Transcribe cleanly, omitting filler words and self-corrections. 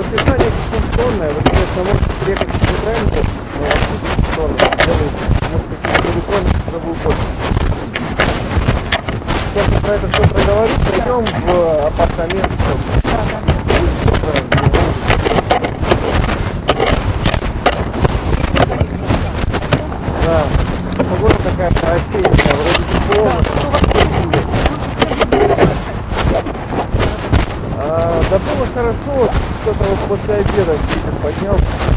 расписание дистанционное. Вы, конечно, можете приехать в центральную, но дистанционно делаете. Может быть, в электронную цифровую почту. Сейчас мы про это все проговорим, пойдем в апартамент. Да, погода такая осенняя, вроде тепло. Да было хорошо, что-то вот после обеда ветер поднялся.